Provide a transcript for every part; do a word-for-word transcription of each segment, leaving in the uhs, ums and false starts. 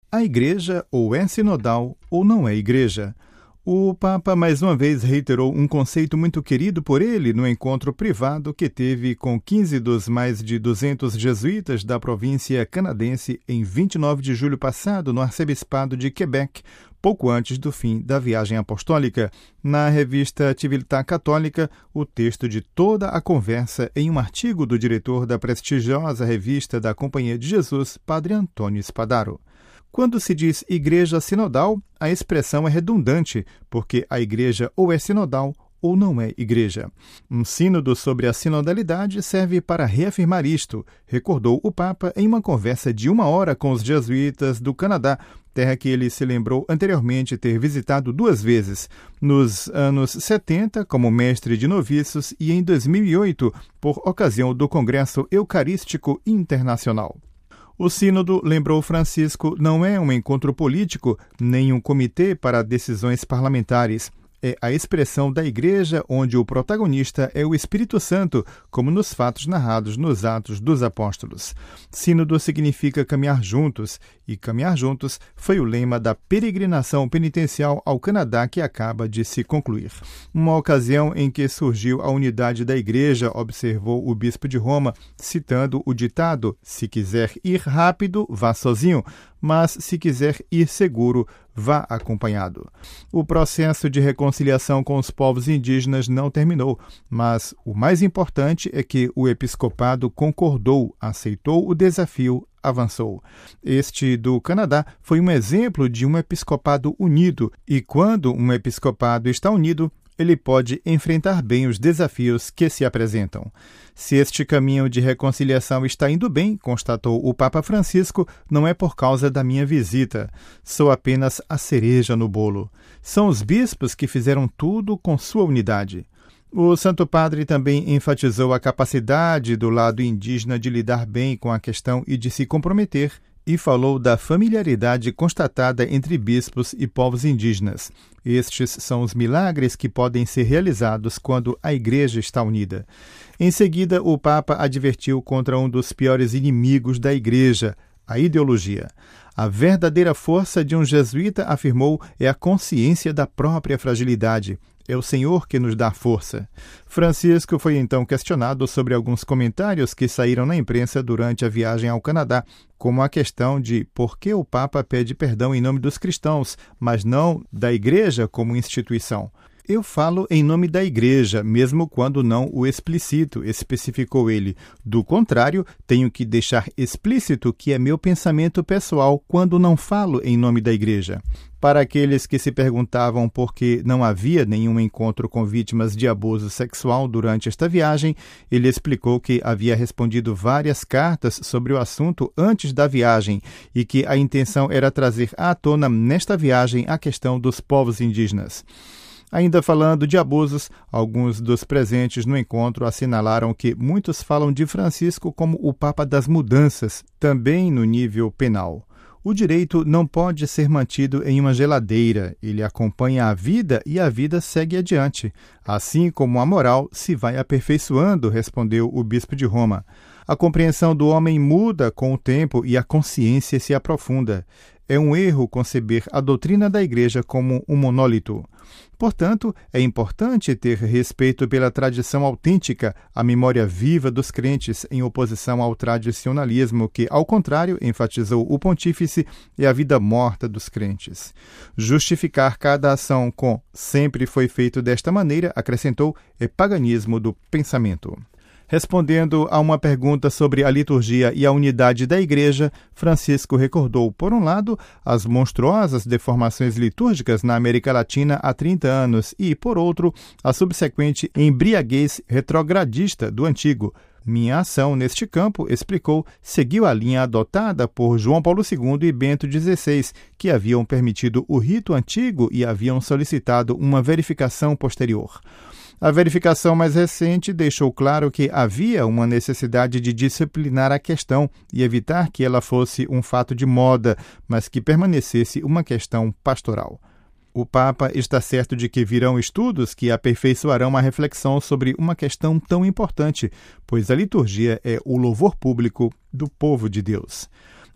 A igreja ou é sinodal ou não é igreja? O Papa mais uma vez reiterou um conceito muito querido por ele no encontro privado que teve com quinze dos mais de duzentos jesuítas da província canadense em vinte e nove de julho passado no arcebispado de Quebec, pouco antes do fim da viagem apostólica. Na revista Civiltà Católica, o texto de toda a conversa em um artigo do diretor da prestigiosa revista da Companhia de Jesus, Padre Antônio Spadaro. Quando se diz igreja sinodal, a expressão é redundante, porque a igreja ou é sinodal ou não é igreja. Um sínodo sobre a sinodalidade serve para reafirmar isto, recordou o Papa em uma conversa de uma hora com os jesuítas do Canadá, terra que ele se lembrou anteriormente ter visitado duas vezes, nos anos setenta como mestre de noviços e em dois mil e oito por ocasião do Congresso Eucarístico Internacional. O sínodo, lembrou Francisco, não é um encontro político, nem um comitê para decisões parlamentares. É a expressão da Igreja onde o protagonista é o Espírito Santo, como nos fatos narrados nos Atos dos Apóstolos. Sínodo significa caminhar juntos, e caminhar juntos foi o lema da peregrinação penitencial ao Canadá que acaba de se concluir. Uma ocasião em que surgiu a unidade da Igreja, observou o bispo de Roma, citando o ditado: se quiser ir rápido, vá sozinho, mas se quiser ir seguro, vá acompanhado. O processo de reconciliação com os povos indígenas não terminou, mas o mais importante é que o episcopado concordou, aceitou o desafio, avançou. Este do Canadá foi um exemplo de um episcopado unido, e quando um episcopado está unido, ele pode enfrentar bem os desafios que se apresentam. Se este caminho de reconciliação está indo bem, constatou o Papa Francisco, não é por causa da minha visita. Sou apenas a cereja no bolo. São os bispos que fizeram tudo com sua unidade. O Santo Padre também enfatizou a capacidade do lado indígena de lidar bem com a questão e de se comprometer, e falou da familiaridade constatada entre bispos e povos indígenas. Estes são os milagres que podem ser realizados quando a Igreja está unida. Em seguida, o Papa advertiu contra um dos piores inimigos da Igreja, a ideologia. A verdadeira força de um jesuíta, afirmou, é a consciência da própria fragilidade. É o Senhor que nos dá força. Francisco foi então questionado sobre alguns comentários que saíram na imprensa durante a viagem ao Canadá, como a questão de por que o Papa pede perdão em nome dos cristãos, mas não da Igreja como instituição. Eu falo em nome da Igreja, mesmo quando não o explicito, especificou ele. Do contrário, tenho que deixar explícito que é meu pensamento pessoal quando não falo em nome da Igreja. Para aqueles que se perguntavam por que não havia nenhum encontro com vítimas de abuso sexual durante esta viagem, ele explicou que havia respondido várias cartas sobre o assunto antes da viagem e que a intenção era trazer à tona nesta viagem a questão dos povos indígenas. Ainda falando de abusos, alguns dos presentes no encontro assinalaram que muitos falam de Francisco como o Papa das mudanças, também no nível penal. O direito não pode ser mantido em uma geladeira, ele acompanha a vida e a vida segue adiante. Assim como a moral se vai aperfeiçoando, respondeu o bispo de Roma. A compreensão do homem muda com o tempo e a consciência se aprofunda. É um erro conceber a doutrina da Igreja como um monólito. Portanto, é importante ter respeito pela tradição autêntica, a memória viva dos crentes, em oposição ao tradicionalismo que, ao contrário, enfatizou o pontífice, é a vida morta dos crentes. Justificar cada ação com "sempre foi feito desta maneira", acrescentou, é paganismo do pensamento. Respondendo a uma pergunta sobre a liturgia e a unidade da Igreja, Francisco recordou, por um lado, as monstruosas deformações litúrgicas na América Latina há trinta anos e, por outro, a subsequente embriaguez retrogradista do antigo. Minha ação neste campo, explicou, seguiu a linha adotada por João Paulo segundo e Bento dezesseis, que haviam permitido o rito antigo e haviam solicitado uma verificação posterior. A verificação mais recente deixou claro que havia uma necessidade de disciplinar a questão e evitar que ela fosse um fato de moda, mas que permanecesse uma questão pastoral. O Papa está certo de que virão estudos que aperfeiçoarão a reflexão sobre uma questão tão importante, pois a liturgia é o louvor público do povo de Deus.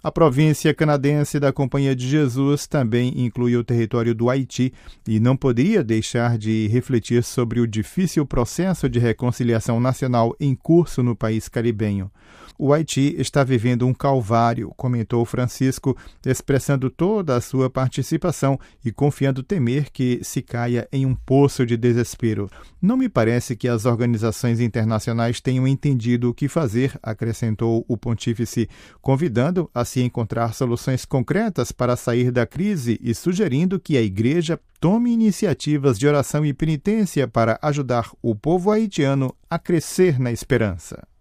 A província canadense da Companhia de Jesus também inclui o território do Haiti e não poderia deixar de refletir sobre o difícil processo de reconciliação nacional em curso no país caribenho. O Haiti está vivendo um calvário, comentou Francisco, expressando toda a sua participação e confiando temer que se caia em um poço de desespero. Não me parece que as organizações internacionais tenham entendido o que fazer, acrescentou o pontífice, convidando a se encontrar soluções concretas para sair da crise e sugerindo que a Igreja tome iniciativas de oração e penitência para ajudar o povo haitiano a crescer na esperança.